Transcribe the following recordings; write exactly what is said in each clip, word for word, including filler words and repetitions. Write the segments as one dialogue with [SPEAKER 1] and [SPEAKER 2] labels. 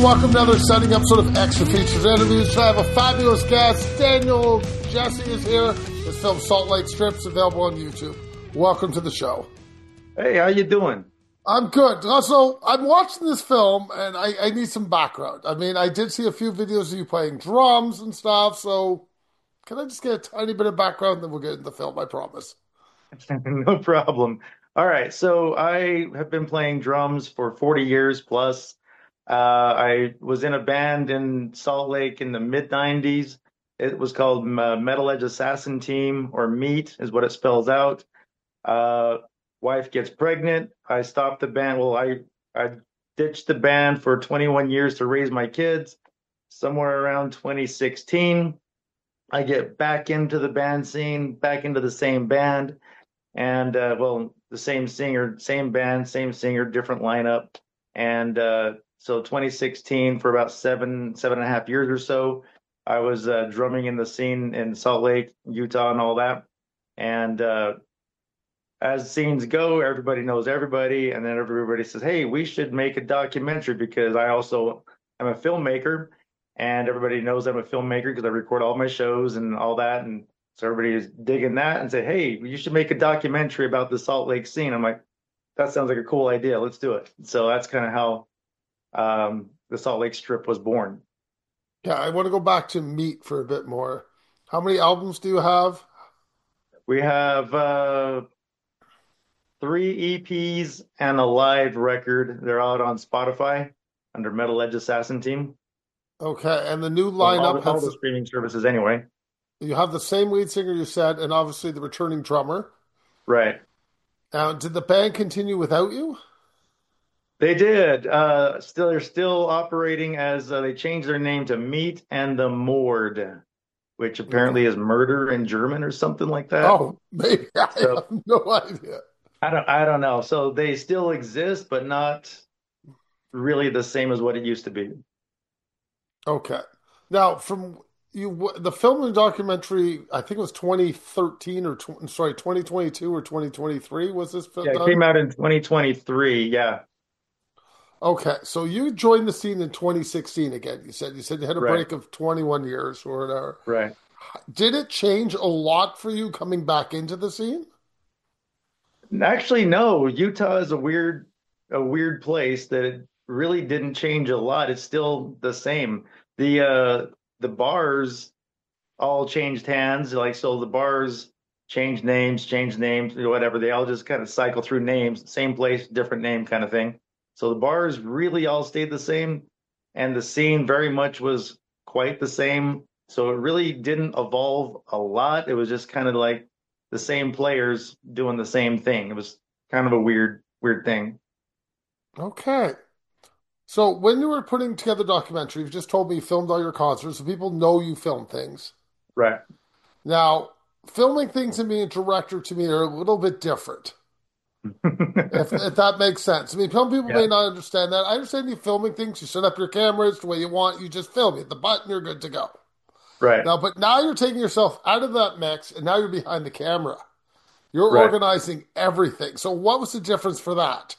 [SPEAKER 1] welcome to another setting episode of Extra Features Interviews. Today I have a fabulous guest. Daniel Jesse is here. His film Salt Lake Strip's available on YouTube. Welcome to the show.
[SPEAKER 2] Hey, how you doing?
[SPEAKER 1] I'm good. Also, I'm watching this film, and I, I need some background. I mean, I did see a few videos of you playing drums and stuff, so can I just get a tiny bit of background, then we'll get into the film, I promise.
[SPEAKER 2] No problem. All right, so I have been playing drums for forty years plus. Uh, I was in a band in Salt Lake in the mid nineties. It was called uh, Metal Edge Assassin Team, or MEAT is what it spells out. Uh, wife gets pregnant. I stopped the band. Well, I, I ditched the band for twenty-one years to raise my kids. Somewhere around twenty sixteen, I get back into the band scene, back into the same band. And, uh, well, the same singer, same band, same singer, different lineup. And uh, so twenty sixteen, for about seven, seven and a half years or so, I was uh, drumming in the scene in Salt Lake, Utah, and all that. And uh, as scenes go, everybody knows everybody. And then everybody says, hey, we should make a documentary, because I also am a filmmaker. And everybody knows I'm a filmmaker because I record all my shows and all that. And so everybody is digging that and say, hey, you should make a documentary about the Salt Lake scene. I'm like, that sounds like a cool idea. Let's do it. So that's kind of how um, the Salt Lake Strip was born.
[SPEAKER 1] Yeah, I want to go back to MEAT for a bit more. How many albums do you have?
[SPEAKER 2] We have uh, three E Ps and a live record. They're out on Spotify under Metal Edge Assassin Team.
[SPEAKER 1] Okay, and the new
[SPEAKER 2] Well, all,
[SPEAKER 1] lineup
[SPEAKER 2] the, all
[SPEAKER 1] has
[SPEAKER 2] the streaming services anyway.
[SPEAKER 1] you have the same lead singer you said, and obviously the returning drummer.
[SPEAKER 2] Right.
[SPEAKER 1] Now, did the band continue without you?
[SPEAKER 2] They did. Uh, still, they're still operating as uh, they changed their name to MEAT and the Mord, which apparently is murder in German or something like that.
[SPEAKER 1] Oh, maybe. I
[SPEAKER 2] So
[SPEAKER 1] have no idea.
[SPEAKER 2] I don't, I don't know. So they still exist, but not really the same as what it used to be.
[SPEAKER 1] Okay. Now, from you, the film and documentary, I think it was twenty thirteen or tw sorry, twenty twenty-two or twenty twenty-three was this film
[SPEAKER 2] Yeah, it
[SPEAKER 1] done?
[SPEAKER 2] came out in twenty twenty-three. Yeah,
[SPEAKER 1] Okay, so you joined the scene in twenty sixteen again. You said you said you had a
[SPEAKER 2] right,
[SPEAKER 1] break of twenty-one years or whatever.
[SPEAKER 2] right.
[SPEAKER 1] Did it change a lot for you coming back into the scene?
[SPEAKER 2] Actually, no. Utah is a weird, a weird place that it really didn't change a lot. It's still the same. The uh, the bars all changed hands. Like, so the bars changed names, changed names, whatever. They all just kind of cycle through names, same place, different name kind of thing. So the bars really all stayed the same, and the scene very much was quite the same. So it really didn't evolve a lot. It was just kind of like the same players doing the same thing. It was kind of a weird, weird thing.
[SPEAKER 1] Okay. So when you were putting together the documentary, you've just told me you filmed all your concerts, so people know you film things.
[SPEAKER 2] Right.
[SPEAKER 1] Now, filming things and being a director to me are a little bit different, if, if that makes sense. I mean, some people
[SPEAKER 2] Yeah.
[SPEAKER 1] may not understand that. I understand you filming things, you set up your cameras the way you want, you just film, you hit the button, you're good to go.
[SPEAKER 2] Right.
[SPEAKER 1] Now, but now you're taking yourself out of that mix, and now you're behind the camera. You're
[SPEAKER 2] Right.
[SPEAKER 1] organizing everything. So what was the difference for that?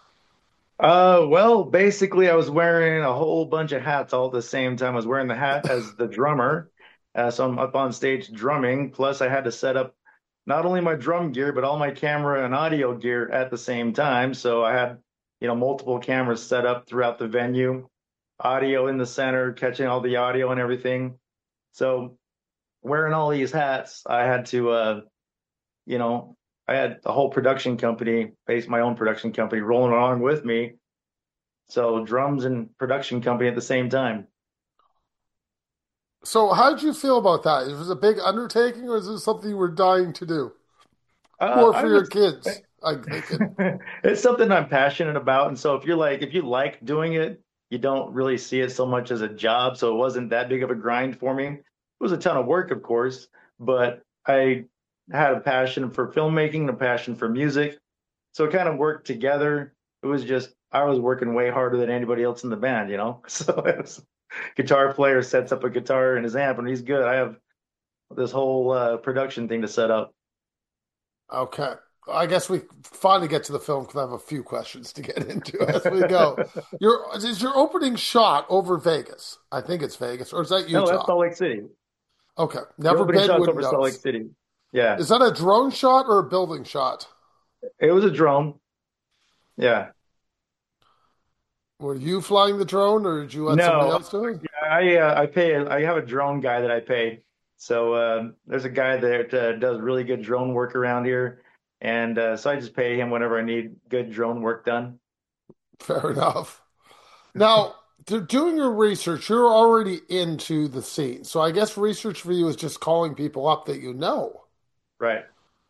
[SPEAKER 2] Uh, well, basically, I was wearing a whole bunch of hats all at the same time. I was wearing the hat as the drummer. Uh, so I'm up on stage drumming. Plus, I had to set up not only my drum gear, but all my camera and audio gear at the same time. So I had, you know, multiple cameras set up throughout the venue, audio in the center, catching all the audio and everything. So wearing all these hats, I had to, uh, you know, I had a whole production company, based my own production company, rolling along with me. So drums and production company at the same time.
[SPEAKER 1] So how did you feel about that? Was it a big undertaking, or is it something you were dying to do?
[SPEAKER 2] Uh,
[SPEAKER 1] More
[SPEAKER 2] I
[SPEAKER 1] for your
[SPEAKER 2] would.
[SPEAKER 1] kids, I'm thinking.
[SPEAKER 2] It's something I'm passionate about, and so if you're like, if you like doing it, you don't really see it so much as a job. So it wasn't that big of a grind for me. It was a ton of work, of course, but I had a passion for filmmaking and a passion for music. So it kind of worked together. It was just I was working way harder than anybody else in the band, you know. So it was guitar player sets up a guitar and his amp, and he's good. I have this whole uh, production thing to set up.
[SPEAKER 1] Okay. I guess we finally get to the film because I have a few questions to get into as we go. Your is your opening shot over Vegas? I think it's Vegas, or is that
[SPEAKER 2] No, that's
[SPEAKER 1] Utah?
[SPEAKER 2] Salt Lake City.
[SPEAKER 1] Okay,
[SPEAKER 2] The
[SPEAKER 1] never
[SPEAKER 2] opening
[SPEAKER 1] been,
[SPEAKER 2] shot's
[SPEAKER 1] wouldn't
[SPEAKER 2] over Salt Lake
[SPEAKER 1] know.
[SPEAKER 2] City. Yeah,
[SPEAKER 1] Is that a drone shot or a building shot?
[SPEAKER 2] it was a drone. Yeah.
[SPEAKER 1] Were you flying the drone, or did you let somebody
[SPEAKER 2] No,
[SPEAKER 1] else do it?
[SPEAKER 2] I uh, I pay. I have a drone guy that I pay. So uh, there's a guy that uh, does really good drone work around here, and uh, so I just pay him whenever I need good drone work done.
[SPEAKER 1] Fair enough. Now, to doing your research, you're already into the scene. So I guess research for you is just calling people up that you know.
[SPEAKER 2] Right.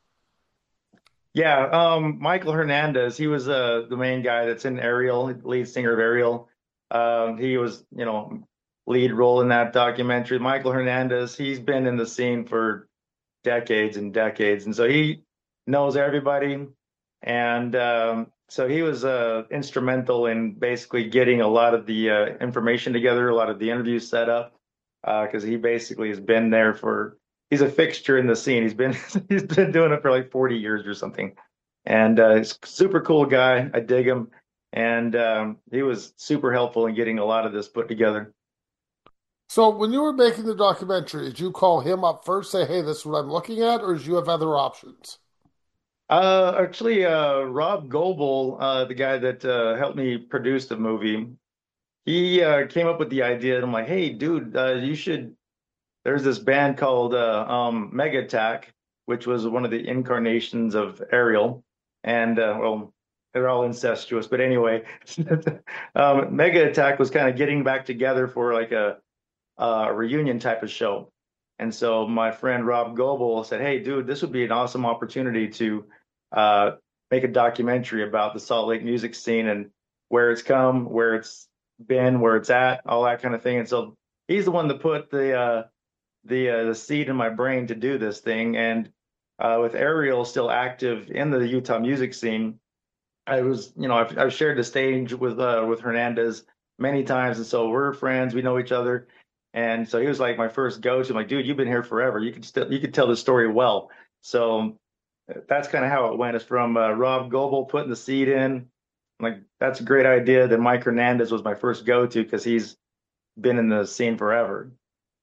[SPEAKER 2] Yeah. Um, Michael Hernandez. He was uh, the main guy that's in Ariel, lead singer of Ariel. Um, he was, you know, lead role in that documentary. Michael Hernandez. He's been in the scene for decades and decades, and so he knows everybody. And um, so he was uh, instrumental in basically getting a lot of the uh, information together, a lot of the interviews set up, because uh, he basically has been there for. He's a fixture in the scene. He's been he's been doing it for like forty years or something, and uh, he's a super cool guy. I dig him, and um, he was super helpful in getting a lot of this put together.
[SPEAKER 1] So when you were making the documentary, did you call him up first, say, hey, this is what I'm looking at, or did you have other options?
[SPEAKER 2] Uh, actually, uh, Rob Goebel, uh, the guy that uh, helped me produce the movie, he uh, came up with the idea, and I'm like, "Hey, dude, uh, you should." There's this band called uh, um, Mega Attack, which was one of the incarnations of Ariel, and uh, well, they're all incestuous, but anyway, um, Mega Attack was kind of getting back together for like a, a reunion type of show, and so my friend Rob Goebel said, "Hey, dude, this would be an awesome opportunity to uh, make a documentary about the Salt Lake music scene and where it's come, where it's been, where it's at, all that kind of thing." And so he's the one that put the uh, the uh, the seed in my brain to do this thing. And uh, with Ariel still active in the Utah music scene, I was, you know, I've, I've shared the stage with uh, with Hernandez many times, and so we're friends. We know each other, and so he was like my first go-to. I'm like, dude, you've been here forever. You could still you could tell the story well. So that's kind of how it went. It's from uh, Rob Goebel putting the seed in. I'm like, that's a great idea. Then Mike Hernandez was my first go-to because he's been in the scene forever.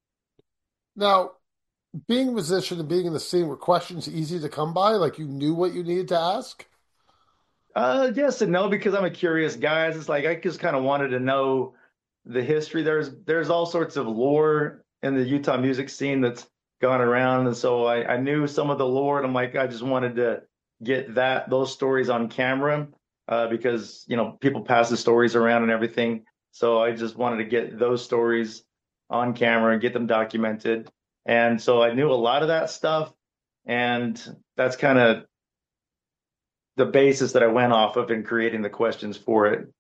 [SPEAKER 1] Now, being a musician and being in the scene, were questions easy to come by? Like you knew what you needed to ask?
[SPEAKER 2] Uh, yes and no, because I'm a curious guy. It's like I just kind of wanted to know the history. There's there's all sorts of lore in the Utah music scene that's gone around, and so I, I knew some of the lore, and I'm like, I just wanted to get that those stories on camera, uh, because you know people pass the stories around and everything. So I just wanted to get those stories on camera and get them documented. And so I knew a lot of that stuff, and that's kind of the basis that I went off of in creating the questions for it.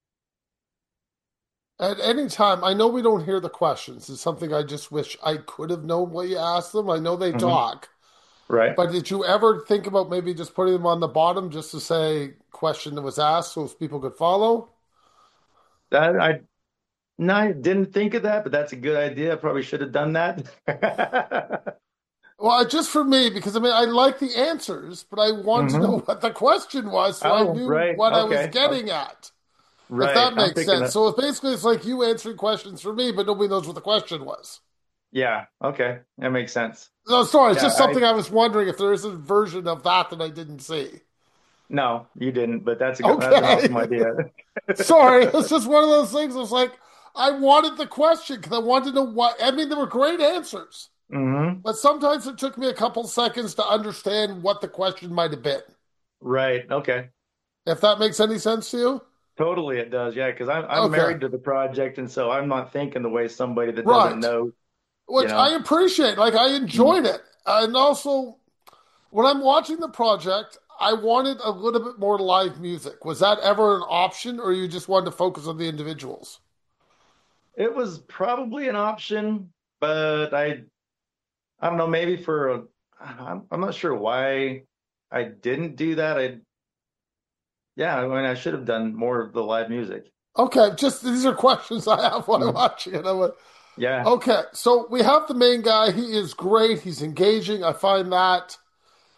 [SPEAKER 1] At any time, I know we don't hear the questions. It's something I just wish I could have known what you asked them. I know they
[SPEAKER 2] Hmm.
[SPEAKER 1] talk,
[SPEAKER 2] Right.
[SPEAKER 1] but did you ever think about maybe just putting them on the bottom just to say question that was asked so people could follow?
[SPEAKER 2] That I no, I didn't think of that, but that's a good idea. I probably should have done that.
[SPEAKER 1] Well, just for me, because I mean, I like the answers, but I want to know
[SPEAKER 2] Hmm.
[SPEAKER 1] what the question was so I
[SPEAKER 2] Oh,
[SPEAKER 1] knew
[SPEAKER 2] right.
[SPEAKER 1] what I was
[SPEAKER 2] Okay. Oh,
[SPEAKER 1] getting at, if
[SPEAKER 2] right.
[SPEAKER 1] that
[SPEAKER 2] I'm
[SPEAKER 1] makes
[SPEAKER 2] thinking
[SPEAKER 1] sense.
[SPEAKER 2] of,
[SPEAKER 1] So it's basically, it's like you answering questions for me, but nobody knows what the question was.
[SPEAKER 2] yeah. Okay. That makes sense.
[SPEAKER 1] No, sorry, it's
[SPEAKER 2] Yeah.
[SPEAKER 1] just
[SPEAKER 2] I
[SPEAKER 1] something I was wondering if there is a version of that that I didn't see.
[SPEAKER 2] No, you didn't, but that's a good, that's an
[SPEAKER 1] Okay.
[SPEAKER 2] awesome idea.
[SPEAKER 1] Sorry, it's just one of those things. It's like I wanted the question because I wanted to know what. I mean, there were great answers,
[SPEAKER 2] Hmm.
[SPEAKER 1] but sometimes it took me a couple seconds to understand what the question might have been.
[SPEAKER 2] Right. Okay.
[SPEAKER 1] If that makes any sense to you?
[SPEAKER 2] Totally, it does. Yeah, because I'm I'm
[SPEAKER 1] Okay,
[SPEAKER 2] married to the project, and so I'm not thinking the way somebody that doesn't
[SPEAKER 1] right.
[SPEAKER 2] know, you
[SPEAKER 1] Which I
[SPEAKER 2] know.
[SPEAKER 1] appreciate. Like I
[SPEAKER 2] Mm.
[SPEAKER 1] enjoyed it, and also when I'm watching the project, I wanted a little bit more live music. Was that ever an option, or you just wanted to focus on the individuals?
[SPEAKER 2] It was probably an option, but I I don't know, maybe for a, I'm I'm not sure why I didn't do that. I Yeah, I mean I should have done more of the live music.
[SPEAKER 1] Okay, just these are questions I have while I'm
[SPEAKER 2] Mm.
[SPEAKER 1] watching it. I'm like,
[SPEAKER 2] Yeah.
[SPEAKER 1] okay, so we have the main guy. He is great. He's engaging. I find that.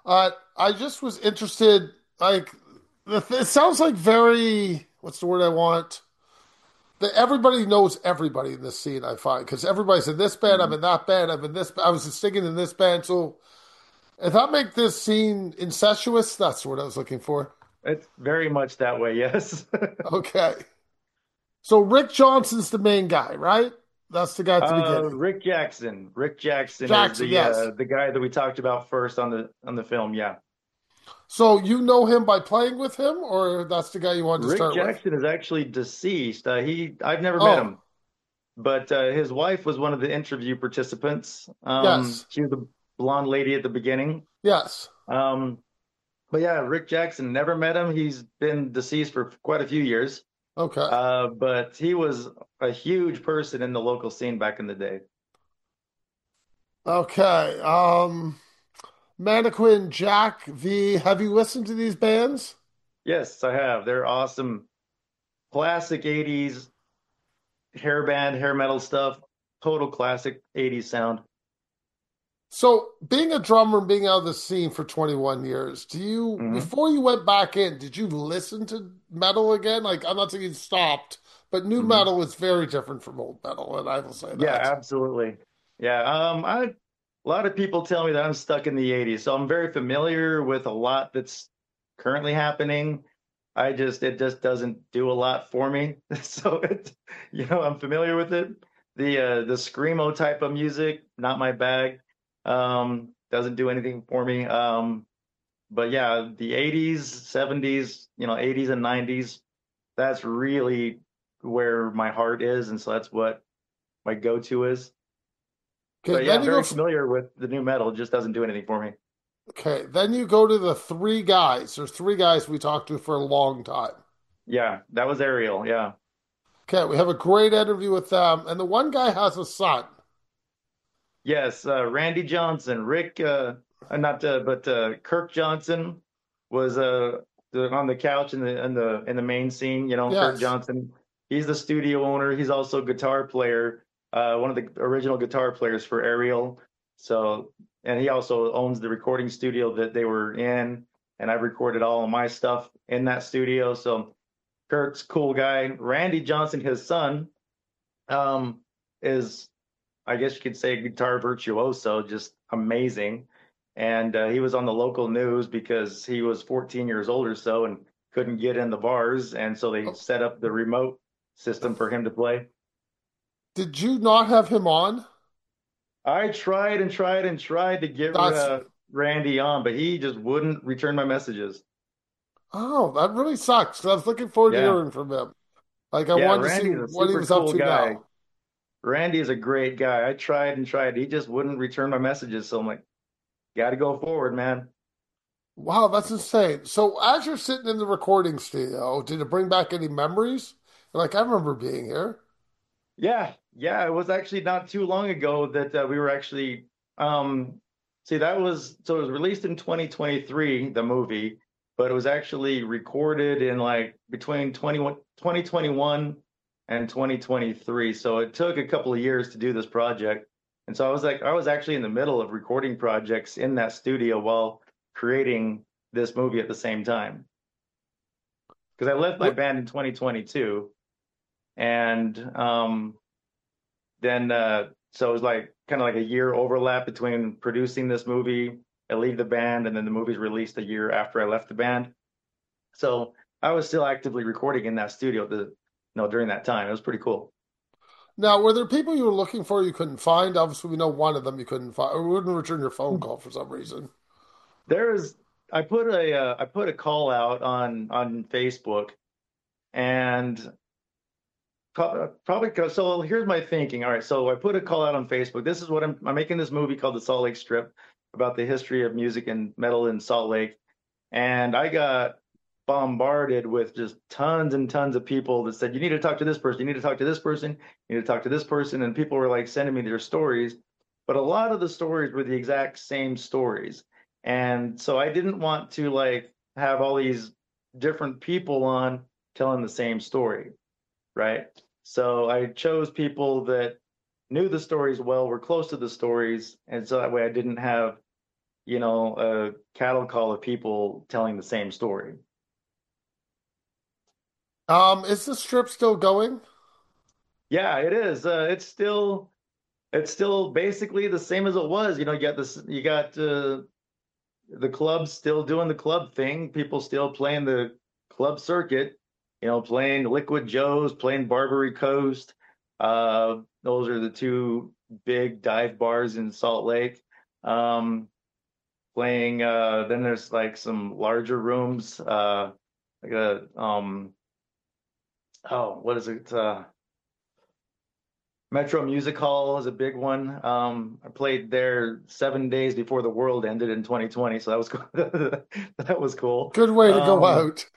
[SPEAKER 1] Uh, I just was interested, like, the th it sounds like very, what's the word I want? That everybody knows everybody in this scene, I find, because everybody's in this band, I'm
[SPEAKER 2] Mhm.
[SPEAKER 1] in that band, I'm in this, I was singing in this band. So if that make this scene incestuous, that's what I was looking for.
[SPEAKER 2] It's very much that way, yes.
[SPEAKER 1] Okay. So Rick Johnson's the main guy, right? That's the guy at the
[SPEAKER 2] Uh,
[SPEAKER 1] beginning.
[SPEAKER 2] Rick Jackson. Rick Jackson is
[SPEAKER 1] Jackson,
[SPEAKER 2] the
[SPEAKER 1] yes.
[SPEAKER 2] uh the guy that we talked about first on the on the film. Yeah.
[SPEAKER 1] So you know him by playing with him, or that's the guy you wanted to
[SPEAKER 2] Rick
[SPEAKER 1] start with?
[SPEAKER 2] Jackson is actually deceased. Uh, he I've never met
[SPEAKER 1] Oh,
[SPEAKER 2] him, but uh, his wife was one of the interview participants. Um,
[SPEAKER 1] yes.
[SPEAKER 2] she was the blonde lady at the beginning.
[SPEAKER 1] Yes.
[SPEAKER 2] Um, but yeah, Rick Jackson, never met him. He's been deceased for quite a few years.
[SPEAKER 1] Okay.
[SPEAKER 2] Uh, but he was a huge person in the local scene back in the day.
[SPEAKER 1] Okay. Um, Mannequin, Jack V. Have you listened to these bands?
[SPEAKER 2] Yes, I have. They're awesome. Classic eighties hair band, hair metal stuff. Total classic eighties sound.
[SPEAKER 1] So, being a drummer and being out of the scene for twenty-one years, do you,
[SPEAKER 2] Hmm.
[SPEAKER 1] before you went back in, did you listen to metal again? Like, I'm not saying you stopped, but new
[SPEAKER 2] Hmm.
[SPEAKER 1] metal is very different from old metal, and I will say
[SPEAKER 2] Yeah,
[SPEAKER 1] that.
[SPEAKER 2] absolutely. Yeah, um, I a lot of people tell me that I'm stuck in the eighties, so I'm very familiar with a lot that's currently happening. I just it just doesn't do a lot for me. So it, you know, I'm familiar with it. The uh the screamo type of music, not my bag. Um, doesn't do anything for me. Um, but yeah, the eighties, seventies, you know, eighties and nineties, that's really where my heart is, and so that's what my go-to is.
[SPEAKER 1] Okay,
[SPEAKER 2] But yeah,
[SPEAKER 1] then
[SPEAKER 2] I'm
[SPEAKER 1] you go,
[SPEAKER 2] very
[SPEAKER 1] f-
[SPEAKER 2] familiar with the new metal. It just doesn't do anything for me.
[SPEAKER 1] okay, then you go to the three guys. There's three guys we talked to for a long time.
[SPEAKER 2] Yeah, that was Ariel. Yeah.
[SPEAKER 1] Okay, we have a great interview with them, and the one guy has a son.
[SPEAKER 2] Yes, uh, Randy Johnson, Rick, uh, uh, not uh, but uh, Kirk Johnson was uh, the, on the couch in the in the in the main scene. You know, Kirk
[SPEAKER 1] Yes.
[SPEAKER 2] Johnson. He's the studio owner. He's also a guitar player, uh, one of the original guitar players for Ariel. So, and he also owns the recording studio that they were in, and I've recorded all of my stuff in that studio. So Kirk's cool guy. Randy Johnson, his son, um, is I guess you could say guitar virtuoso, just amazing. And uh, he was on the local news because he was fourteen years old or so and couldn't get in the bars, and so they
[SPEAKER 1] Oh,
[SPEAKER 2] set up the remote system for him to play.
[SPEAKER 1] did you not have him on?
[SPEAKER 2] I tried and tried and tried to get
[SPEAKER 1] That's,
[SPEAKER 2] uh, Randy on, but he just wouldn't return my messages.
[SPEAKER 1] oh, that really sucks. 'Cause I was looking forward to
[SPEAKER 2] Yeah,
[SPEAKER 1] hearing from him. Like, I
[SPEAKER 2] yeah,
[SPEAKER 1] wanted to see
[SPEAKER 2] Randy's a
[SPEAKER 1] what he
[SPEAKER 2] super
[SPEAKER 1] was up
[SPEAKER 2] cool
[SPEAKER 1] to
[SPEAKER 2] guy.
[SPEAKER 1] now.
[SPEAKER 2] Randy is a great guy. I tried and tried. He just wouldn't return my messages. So I'm like, got to go forward, man.
[SPEAKER 1] Wow, that's insane. So, as you're sitting in the recording studio, did it bring back any memories? Like, I remember being here.
[SPEAKER 2] Yeah, yeah, it was actually not too long ago that uh, we were actually um see that was so it was released in twenty twenty-three, the movie, but it was actually recorded in like between twenty twenty twenty-one and twenty twenty-three. So it took a couple of years to do this project. And so I was like I was actually in the middle of recording projects in that studio while creating this movie at the same time. Because I left my
[SPEAKER 1] What?
[SPEAKER 2] band in twenty twenty-two and um then uh so it was like kind of like a year overlap between producing this movie, I leave the band, and then the movie's released a year after I left the band. So I was still actively recording in that studio the you know during that time. It was pretty cool.
[SPEAKER 1] Now, were there people you were looking for you couldn't find? Obviously, we know one of them you couldn't find, or wouldn't return your phone call for some reason.
[SPEAKER 2] There is I put a uh, I put a call out on on Facebook and probably so here's my thinking. All right, so I put a call out on Facebook. This is what I'm I'm making this movie called The Salt Lake Strip about the history of music and metal in Salt Lake. And I got bombarded with just tons and tons of people that said, you need to talk to this person, you need to talk to this person, you need to talk to this person. And people were like sending me their stories. But a lot of the stories were the exact same stories. And so I didn't want to like have all these different people on telling the same story, right? So I chose people that knew the stories well, were close to the stories, and so that way I didn't have you know, a cattle call of people telling the same story.
[SPEAKER 1] Um, is the strip still going?
[SPEAKER 2] Yeah, it is. Uh, it's still it's still basically the same as it was. You know, you got this, you got uh, the clubs still doing the club thing. People still playing the club circuit. You know, playing Liquid Joe's, playing Barbary Coast. Uh, those are the two big dive bars in Salt Lake. Um, playing. Uh, then there's like some larger rooms. Uh, like a um, oh, what is it? Uh, Metro Music Hall is a big one. Um, I played there seven days before the world ended in twenty twenty, so that was cool. That was cool.
[SPEAKER 1] Good way to go
[SPEAKER 2] Um,
[SPEAKER 1] out.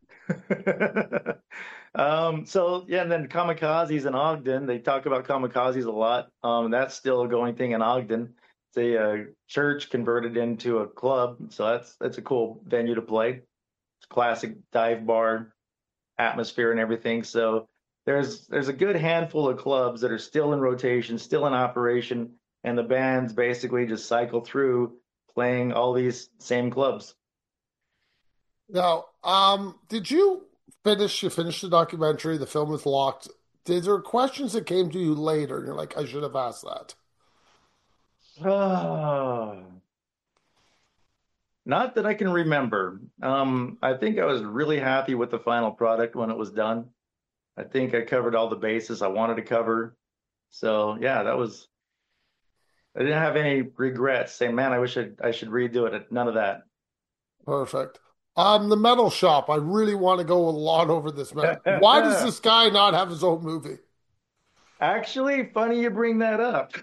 [SPEAKER 2] um, so yeah, and then Kamikazes in Ogden. They talk about Kamikazes a lot. Um, that's still a going thing in Ogden. It's a uh, church converted into a club, so that's that's a cool venue to play. It's a classic dive bar atmosphere and everything. So there's there's a good handful of clubs that are still in rotation, still in operation, and the bands basically just cycle through playing all these same clubs.
[SPEAKER 1] Now, um, did you finish? You finished the documentary. The film is locked. Did there questions that came to you later, and you're like, I should have asked that?
[SPEAKER 2] Oh, not that I can remember. Um, I think I was really happy with the final product when it was done. I think I covered all the bases I wanted to cover. So yeah, that was. I didn't have any regrets saying, man, I wish I'd, I should redo it. None of that.
[SPEAKER 1] Perfect. Um, the metal shop. I really want to go a lot over this. Me- Why does this guy not have his own movie?
[SPEAKER 2] Actually, funny you bring that up.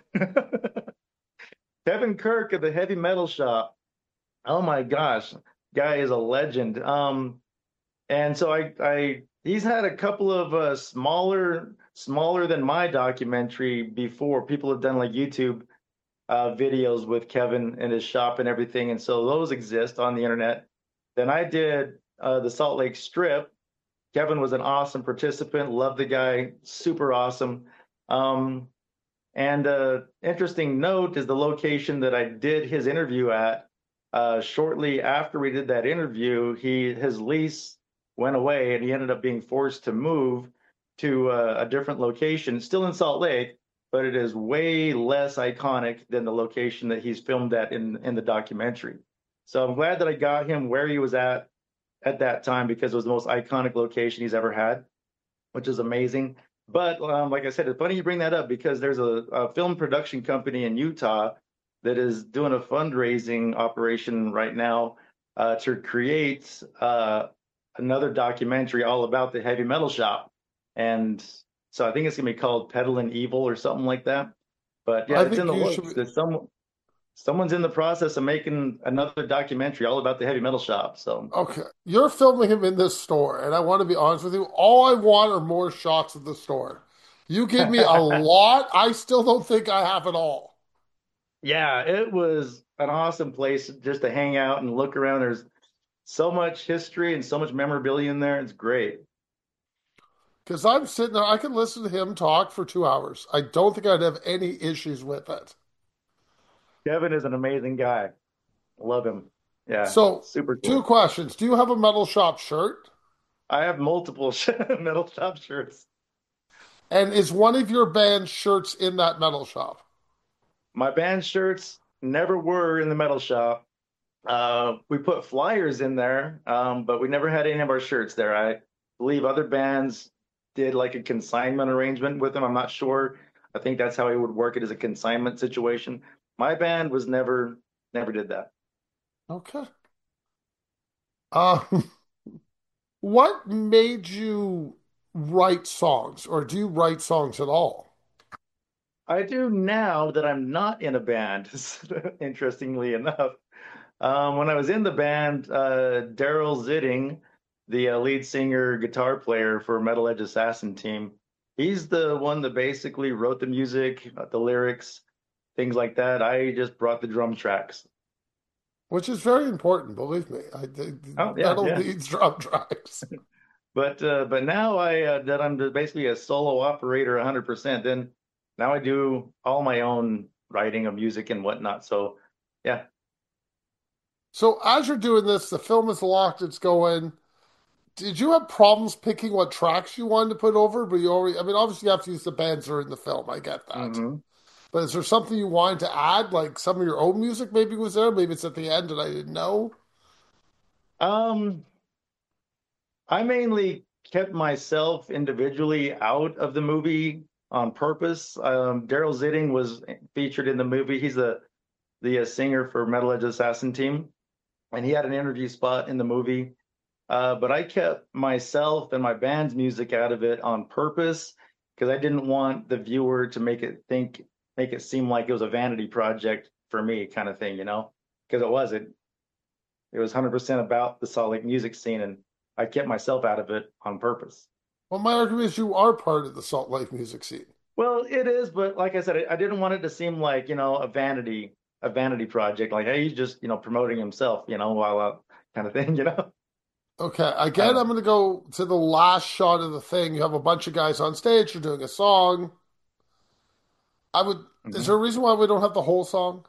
[SPEAKER 2] Kevin Kirk of the Heavy Metal Shop. Oh my gosh, guy is a legend. Um, and so I, I, he's had a couple of uh, smaller, smaller than my documentary before. People have done like YouTube uh, videos with Kevin and his shop and everything, and so those exist on the internet. Then I did uh, the Salt Lake Strip. Kevin was an awesome participant. Loved the guy, super awesome. Um, And uh, interesting note is the location that I did his interview at. Uh, shortly after we did that interview, he his lease went away, and he ended up being forced to move to uh, a different location, still in Salt Lake, but it is way less iconic than the location that he's filmed at in in the documentary. So I'm glad that I got him where he was at at that time because it was the most iconic location he's ever had, which is amazing. But um, like I said, it's funny you bring that up because there's a, a film production company in Utah that is doing a fundraising operation right now uh, to create uh, another documentary all about the heavy metal shop. And so I think it's gonna be called Peddling Evil or something like that. But yeah,
[SPEAKER 1] I
[SPEAKER 2] it's in
[SPEAKER 1] think
[SPEAKER 2] the
[SPEAKER 1] you should.
[SPEAKER 2] works. There's some someone's in the process of making another documentary all about the heavy metal shop. So
[SPEAKER 1] Okay, you're filming him in this store, and I want to be honest with you. All I want are more shots of the store. You give me a lot, I still don't think I have it all.
[SPEAKER 2] yeah, it was an awesome place just to hang out and look around. There's so much history and so much memorabilia in there. It's great.
[SPEAKER 1] Because I'm sitting there, I can listen to him talk for two hours. I don't think I'd have any issues with it.
[SPEAKER 2] Kevin is an amazing guy. Love him. Yeah,
[SPEAKER 1] So,
[SPEAKER 2] super
[SPEAKER 1] two
[SPEAKER 2] cool.
[SPEAKER 1] questions. Do you have a metal shop shirt?
[SPEAKER 2] I have multiple metal shop shirts.
[SPEAKER 1] And is one of your band's shirts in that metal shop?
[SPEAKER 2] My band shirts never were in the metal shop. Uh, we put flyers in there, um, but we never had any of our shirts there. I believe other bands did like a consignment arrangement with them. I'm not sure. I think that's how it would work it as a consignment situation. My band was never never did that.
[SPEAKER 1] Okay. Um, what made you write songs, or do you write songs at all?
[SPEAKER 2] I do now that I'm not in a band, interestingly enough. Um, when I was in the band, uh, Daryl Zitting, the uh, lead singer, guitar player for Metal Edge Assassin team, he's the one that basically wrote the music, uh, the lyrics, things like that. I just brought the drum tracks.
[SPEAKER 1] Which is very important, believe me. I, the,
[SPEAKER 2] Oh yeah,
[SPEAKER 1] metal
[SPEAKER 2] yeah.
[SPEAKER 1] needs drum tracks.
[SPEAKER 2] But uh, but now I uh, that I'm basically a solo operator one hundred percent. Then now I do all my own writing of music and whatnot. So yeah.
[SPEAKER 1] So as you're doing this, the film is locked, it's going. Did you have problems picking what tracks you wanted to put over? But you already, I mean, obviously you have to use the bands that are in the film. I get that.
[SPEAKER 2] Hmm.
[SPEAKER 1] But is there something you wanted to add, like some of your own music maybe was there? Maybe it's at the end and I didn't know.
[SPEAKER 2] Um, I mainly kept myself individually out of the movie on purpose. Um, Daryl Zitting was featured in the movie. He's the the uh, singer for Metal Edge Assassin Team, and he had an interview spot in the movie. Uh, but I kept myself and my band's music out of it on purpose because I didn't want the viewer to make it think, make it seem like it was a vanity project for me, kind of thing, you know? Because it wasn't. It was one hundred percent about the Salt Lake music scene, and I kept myself out of it on purpose.
[SPEAKER 1] Well, my argument is you are part of the Salt Lake music scene.
[SPEAKER 2] Well, it is, but like I said, I, I didn't want it to seem like, you know, a vanity, a vanity project. Like, hey, he's just, you know, promoting himself, you know, while out kind of thing, you know?
[SPEAKER 1] Okay, again,
[SPEAKER 2] Uh,
[SPEAKER 1] I'm going to go to the last shot of the thing. You have a bunch of guys on stage, you're doing a song. I would, is there
[SPEAKER 2] mhm.
[SPEAKER 1] a reason why we don't have the whole song?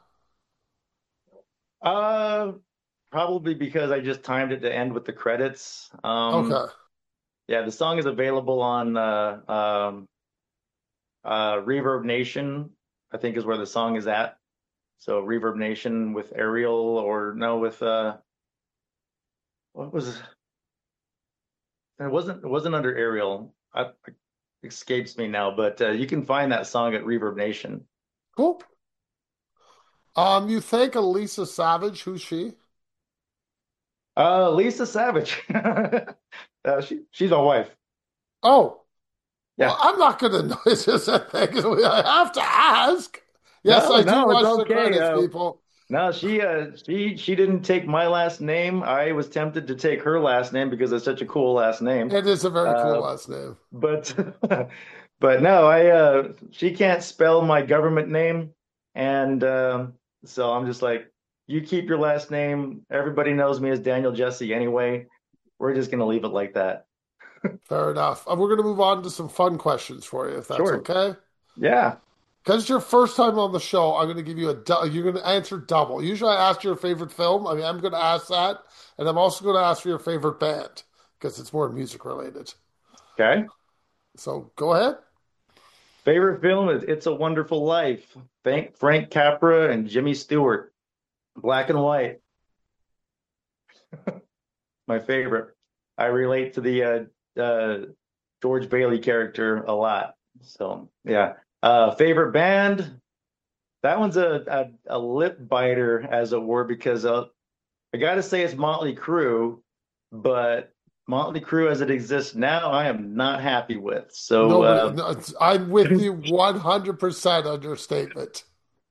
[SPEAKER 2] Uh, Probably because I just timed it to end with the credits. Um,
[SPEAKER 1] Okay.
[SPEAKER 2] yeah, the song is available on uh, um, uh, Reverb Nation, I think is where the song is at. So Reverb Nation with Ariel, or no, with uh, what was it? It wasn't it wasn't under Ariel. I, it escapes me now, but uh, you can find that song at Reverb Nation.
[SPEAKER 1] Cool. Um, you think Elisa Savage, who's she?
[SPEAKER 2] Uh, Lisa Savage. uh, she she's my wife.
[SPEAKER 1] Oh, well,
[SPEAKER 2] Yeah.
[SPEAKER 1] I'm not going to know. It's just a thing. I have to ask. Yes,
[SPEAKER 2] No,
[SPEAKER 1] I do
[SPEAKER 2] no, it's
[SPEAKER 1] watch the
[SPEAKER 2] okay.
[SPEAKER 1] credits,
[SPEAKER 2] Uh,
[SPEAKER 1] people.
[SPEAKER 2] No, she uh she she didn't take my last name. I was tempted to take her last name because it's such a cool last name.
[SPEAKER 1] It is a very cool
[SPEAKER 2] Uh
[SPEAKER 1] last name.
[SPEAKER 2] but but no, I uh she can't spell my government name, and um so I'm just like, you keep your last name. Everybody knows me as Daniel Jesse anyway. We're just gonna leave it like that.
[SPEAKER 1] Fair enough. And we're going to move on to some fun questions for you, if that's
[SPEAKER 2] Sure.
[SPEAKER 1] okay.
[SPEAKER 2] Yeah.
[SPEAKER 1] Because it's your first time on the show, I'm going to give you a, du- you're going to answer double. Usually I ask your favorite film. I mean, I'm going to ask that. And I'm also going to ask for your favorite band because it's more music related.
[SPEAKER 2] Okay.
[SPEAKER 1] So go ahead.
[SPEAKER 2] Favorite film is It's a Wonderful Life. Thank Frank Capra and Jimmy Stewart. Black and white. My favorite. I relate to the uh, uh, George Bailey character a lot. So yeah. Uh, favorite band? That one's a, a a lip biter, as it were, because uh, I got to say it's Motley Crue, but Motley Crue as it exists now, I am not happy with. So
[SPEAKER 1] Nobody,
[SPEAKER 2] uh,
[SPEAKER 1] no, it's- I'm with you one hundred percent on your statement.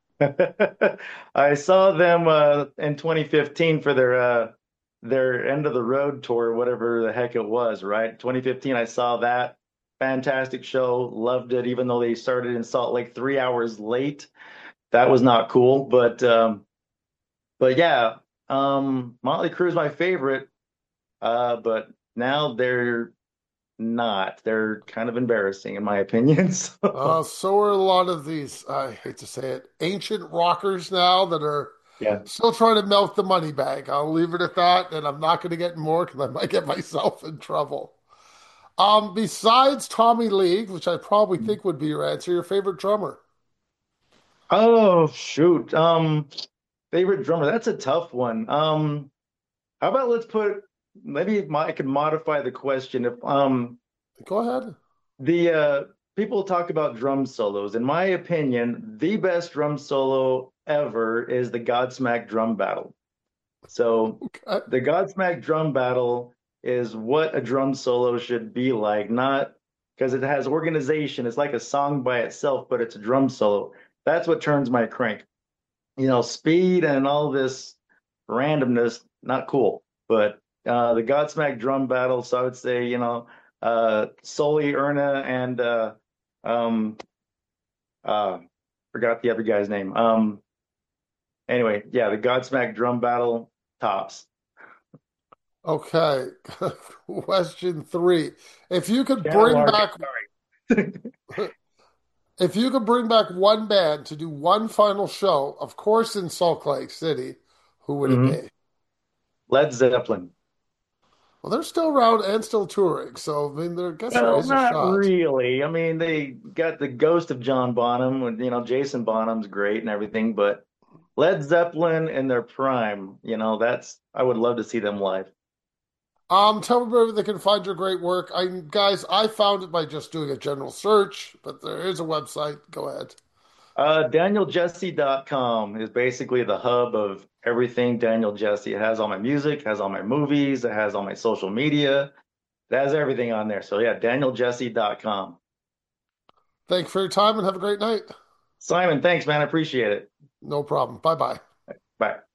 [SPEAKER 2] I saw them uh, in twenty fifteen for their uh, their end of the road tour, whatever the heck it was, right? twenty fifteen, I saw that. Fantastic show, loved it, even though they started in Salt Lake three hours late. That was not cool, but um, but yeah, um, Motley Crue is my favorite, uh, but now they're not. They're kind of embarrassing, in my opinion. So
[SPEAKER 1] Uh, so are a lot of these, I hate to say it, ancient rockers now that are
[SPEAKER 2] yeah.
[SPEAKER 1] still trying to milk the money bag. I'll leave it at that, and I'm not going to get more because I might get myself in trouble. Um, besides Tommy Lee, which I probably think would be your answer, your favorite drummer.
[SPEAKER 2] Oh shoot. Um, favorite drummer. That's a tough one. Um, how about let's put maybe my, I could modify the question. If um
[SPEAKER 1] Go ahead.
[SPEAKER 2] the uh people talk about drum solos, in my opinion, the best drum solo ever is the Godsmack drum battle. So
[SPEAKER 1] Okay.
[SPEAKER 2] the Godsmack drum battle is what a drum solo should be like, not because it has organization. It's like a song by itself, but it's a drum solo. That's what turns my crank. You know, speed and all this randomness, not cool. But uh, the Godsmack drum battle, so I would say, you know, uh, Sully, Erna, and uh, um, uh, forgot the other guy's name. Um, anyway, yeah, the Godsmack drum battle tops.
[SPEAKER 1] Okay. Question three. If you could
[SPEAKER 2] Channel
[SPEAKER 1] bring
[SPEAKER 2] Larkin,
[SPEAKER 1] back
[SPEAKER 2] sorry.
[SPEAKER 1] if you could bring back one band to do one final show, of course in Salt Lake City, who would it
[SPEAKER 2] hmm
[SPEAKER 1] be?
[SPEAKER 2] Led Zeppelin.
[SPEAKER 1] Well, they're still around and still touring, so I mean, there, I guess there
[SPEAKER 2] Well,
[SPEAKER 1] is a
[SPEAKER 2] not
[SPEAKER 1] shot.
[SPEAKER 2] really. I mean, they got the ghost of John Bonham, and you know, Jason Bonham's great and everything, but Led Zeppelin in their prime, you know, that's I would love to see them live.
[SPEAKER 1] Um, tell me where they can find your great work. I, guys, I found it by just doing a general search, but there is a website. Go ahead.
[SPEAKER 2] Uh, Daniel Jesse dot com is basically the hub of everything Daniel Jesse. It has all my music, has all my movies, it has all my social media, it has everything on there. So yeah, Daniel Jesse dot com.
[SPEAKER 1] Thank you for your time and have a great night.
[SPEAKER 2] Simon, thanks, man. I appreciate it.
[SPEAKER 1] No problem. Bye bye.
[SPEAKER 2] Bye.